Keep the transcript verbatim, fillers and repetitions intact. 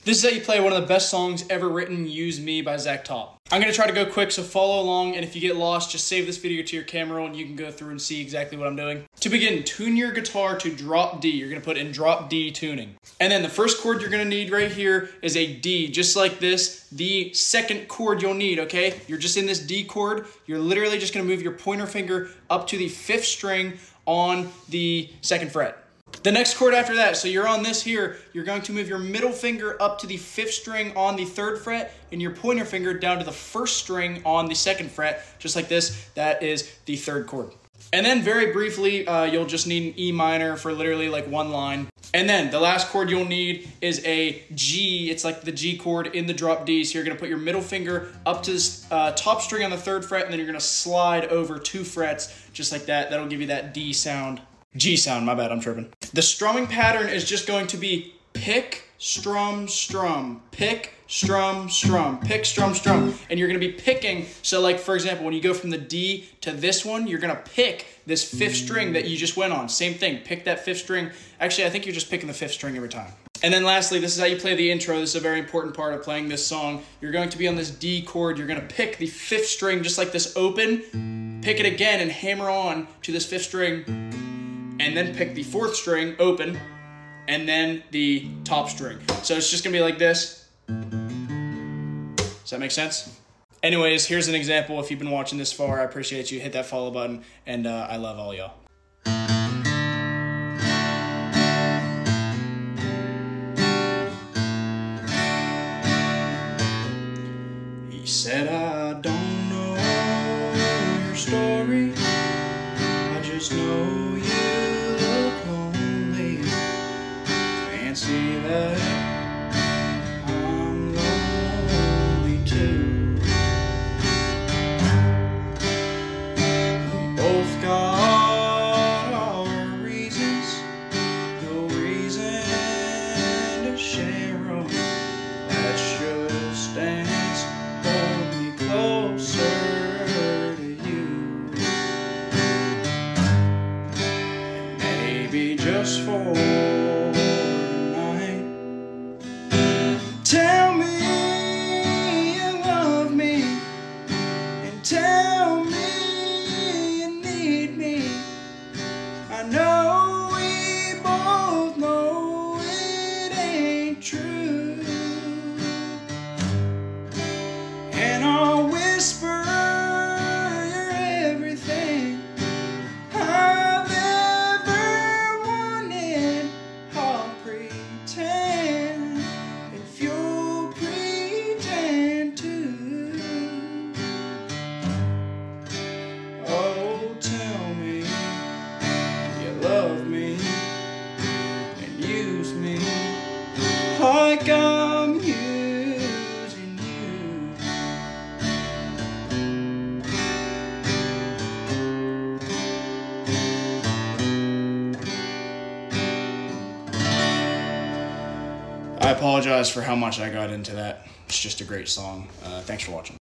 This is how you play one of the best songs ever written, Use Me by Zach Top. I'm going to try to go quick, so follow along, and if you get lost, just save this video to your camera roll and you can go through and see exactly what I'm doing. To begin, tune your guitar to drop D. You're going to put in drop D tuning. And then the first chord you're going to need right here is a D, just like this. The second chord you'll need, okay? You're just in this D chord. You're literally just going to move your pointer finger up to the fifth string on the second fret. The next chord after that, so you're on this here, you're going to move your middle finger up to the fifth string on the third fret and your pointer finger down to the first string on the second fret, just like this. That is the third chord. And then very briefly, uh, you'll just need an E minor for literally like one line. And then the last chord you'll need is a G. It's like the G chord in the drop D. So you're going to put your middle finger up to this uh, top string on the third fret, and then you're going to slide over two frets just like that. That'll give you that D sound. G sound, my bad, I'm tripping. The strumming pattern is just going to be pick, strum, strum, pick, strum, strum, pick, strum, strum. And you're gonna be picking, so like for example, when you go from the D to this one, you're gonna pick this fifth string that you just went on. Same thing, pick that fifth string. Actually, I think you're just picking the fifth string every time. And then lastly, this is how you play the intro. This is a very important part of playing this song. You're going to be on this D chord. You're gonna pick the fifth string just like this open, pick it again and hammer on to this fifth string, and then pick the fourth string open, and then the top string. So it's just gonna be like this. Does that make sense? Anyways, here's an example. If you've been watching this far, I appreciate you. Hit that follow button, and uh, I love all y'all. He said, I don't know your story, I just know see that I'm lonely too. We both got our reasons, no reason to share them. Let's just dance, hold me closer to you, and maybe just for tell me you love me, and tell me you need me. I know we both know it ain't true, and I'll whisper you're everything I've ever wanted. I'll pretend if you'll pretend to. Oh, tell me you love me and use me like I'm using you. I apologize for how much I got into that. It's just a great song. Uh, thanks for watching.